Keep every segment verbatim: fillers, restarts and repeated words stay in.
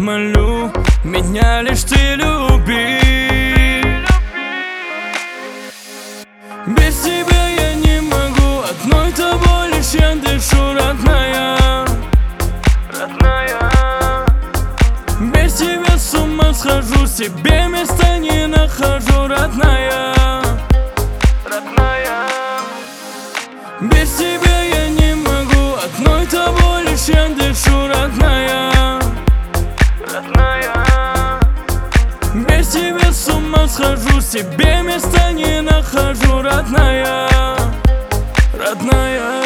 молю, меня лишь ты люби. Без тебя я не могу, одной тобой лишь я дышу, родная, родная. Без тебя с ума схожу, себе места не нахожу, родная, родная. Без тебя я не могу, одной тобой лишь я дышу, родная, родная. Без тебя с ума схожу, себе места не нахожу, родная, родная.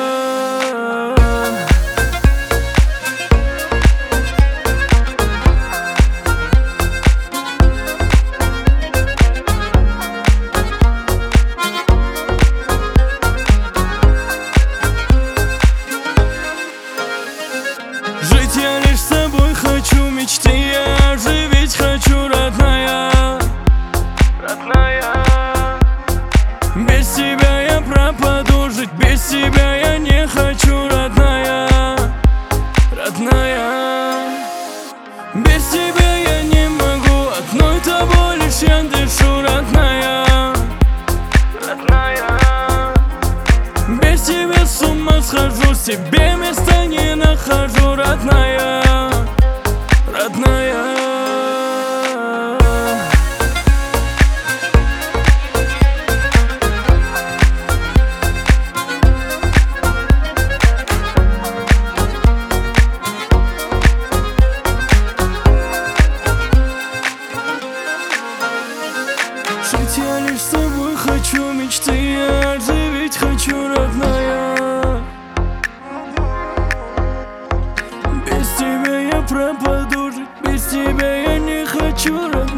Жить я лишь с тобой хочу, мечты я оживить хочу, родная, родная. Без тебя я пропаду, жить без тебя я не хочу, родная, родная. Без тебя я не могу, одной тобой лишь я дышу, родная, родная. Без тебя с ума схожу, себе места не нахожу, родная, родная. Жить я лишь с тобой хочу, мечты я оживить хочу, родная. Без тебя я пропаду, жить без тебя я не хочу, родная.